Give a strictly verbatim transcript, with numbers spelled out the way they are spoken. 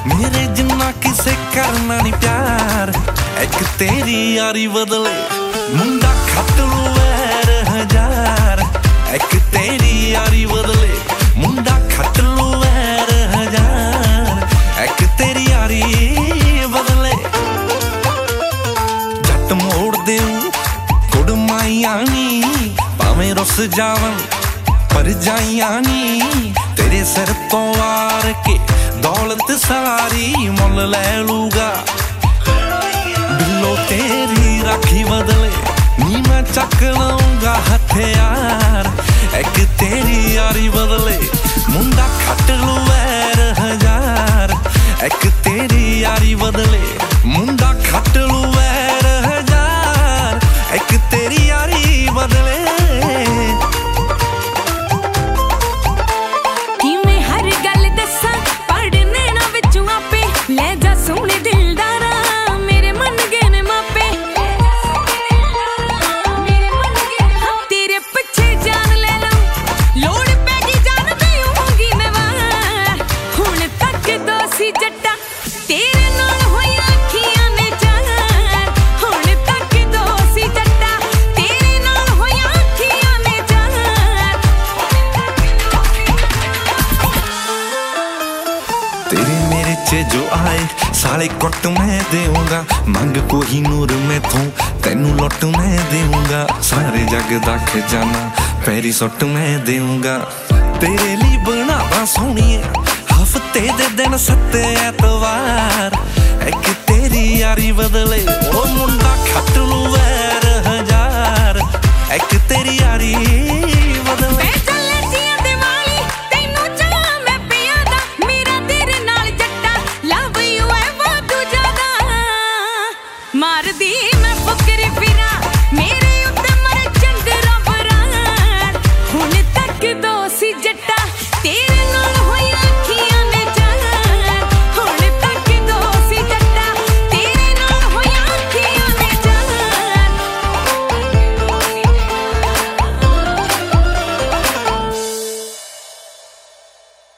मेरे जिन्ना किसे करना नहीं प्यार, एक तेरी यारी बदले मुंडा खट लू वैर हजार, एक तेरी यारी बदले मुंडा खट लू वैर हजार, एक तेरी यारी बदले। जट मोड़ देऊ कुड़माइया नी, भावें रुस जावन पर जाइया नी, तेरे सिर तो वार के दौलत सारी मुल ले लूगा। बिल्लो तेरी राखी बदले नी मैं चक लाऊंगा हथियार, एक तेरी यारी बदले मुंडा खट लू वैर हजार, एक तेरी यारी बदले मुंडा खट लू वैर हजार, एक तेरी यारी बदले। तेरे मेरे च जो आए साले कुट मैं देऊंगा, मंग कोही नूर मैं थू तेनू लुट मैं देऊंगा, सारे जग दा खजाना पैरी सुट मैं देऊंगा। तेरे लिए बनावा सोहणिए हफ्ते दे दिन सत्ते ऐतवार, एक तेरी यारी बदले